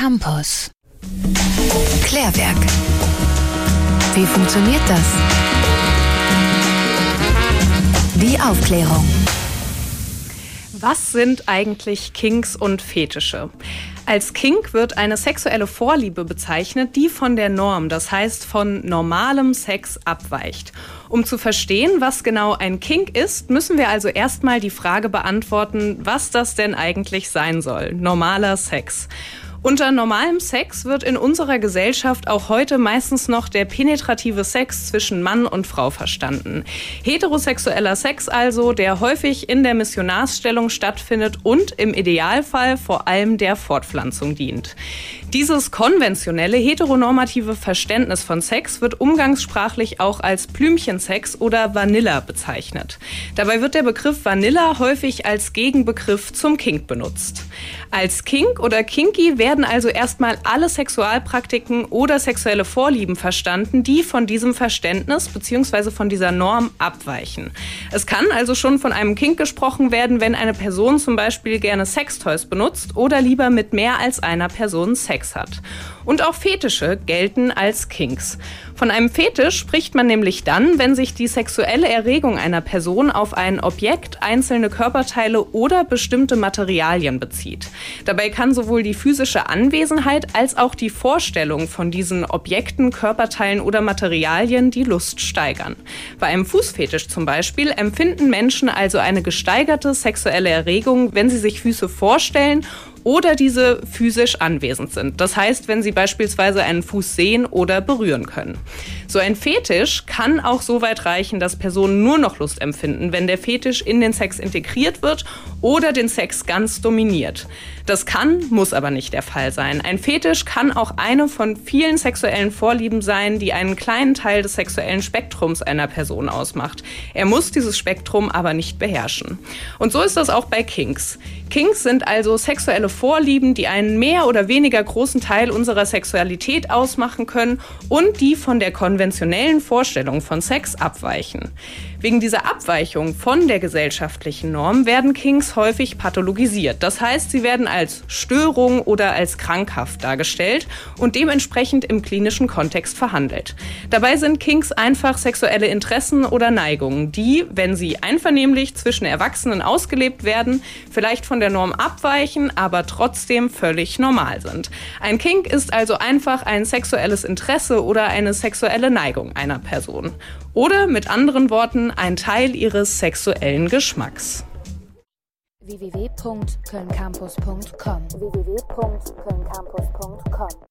Campus. Klärwerk. Wie funktioniert das? Die Aufklärung. Was sind eigentlich Kinks und Fetische? Als Kink wird eine sexuelle Vorliebe bezeichnet, die von der Norm, das heißt von normalem Sex, abweicht. Um zu verstehen, was genau ein Kink ist, müssen wir also erstmal die Frage beantworten, was das denn eigentlich sein soll. Normaler Sex. Unter normalem Sex wird in unserer Gesellschaft auch heute meistens noch der penetrative Sex zwischen Mann und Frau verstanden. Heterosexueller Sex also, der häufig in der Missionarsstellung stattfindet und im Idealfall vor allem der Fortpflanzung dient. Dieses konventionelle heteronormative Verständnis von Sex wird umgangssprachlich auch als Blümchensex oder Vanilla bezeichnet. Dabei wird der Begriff Vanilla häufig als Gegenbegriff zum Kink benutzt. Als Kink oder Kinky werden also erstmal alle Sexualpraktiken oder sexuelle Vorlieben verstanden, die von diesem Verständnis bzw. von dieser Norm abweichen. Es kann also schon von einem Kink gesprochen werden, wenn eine Person zum Beispiel gerne Sextoys benutzt oder lieber mit mehr als einer Person Sex hat. Und auch Fetische gelten als Kinks. Von einem Fetisch spricht man nämlich dann, wenn sich die sexuelle Erregung einer Person auf ein Objekt, einzelne Körperteile oder bestimmte Materialien bezieht. Dabei kann sowohl die physische Anwesenheit als auch die Vorstellung von diesen Objekten, Körperteilen oder Materialien die Lust steigern. Bei einem Fußfetisch zum Beispiel empfinden Menschen also eine gesteigerte sexuelle Erregung, wenn sie sich Füße vorstellen oder diese physisch anwesend sind. Das heißt, wenn sie beispielsweise einen Fuß sehen oder berühren können. So ein Fetisch kann auch so weit reichen, dass Personen nur noch Lust empfinden, wenn der Fetisch in den Sex integriert wird oder den Sex ganz dominiert. Das kann, muss aber nicht der Fall sein. Ein Fetisch kann auch eine von vielen sexuellen Vorlieben sein, die einen kleinen Teil des sexuellen Spektrums einer Person ausmacht. Er muss dieses Spektrum aber nicht beherrschen. Und so ist das auch bei Kinks. Kinks sind also sexuelle Vorlieben, die einen mehr oder weniger großen Teil unserer Sexualität ausmachen können und die von der konventionellen Vorstellung von Sex abweichen. Wegen dieser Abweichung von der gesellschaftlichen Norm werden Kinks häufig pathologisiert. Das heißt, sie werden als Störung oder als krankhaft dargestellt und dementsprechend im klinischen Kontext verhandelt. Dabei sind Kinks einfach sexuelle Interessen oder Neigungen, die, wenn sie einvernehmlich zwischen Erwachsenen ausgelebt werden, vielleicht von der Norm abweichen, aber trotzdem völlig normal sind. Ein Kink ist also einfach ein sexuelles Interesse oder eine sexuelle Neigung einer Person. Oder mit anderen Worten, ein Teil ihres sexuellen Geschmacks. www.kölncampus.com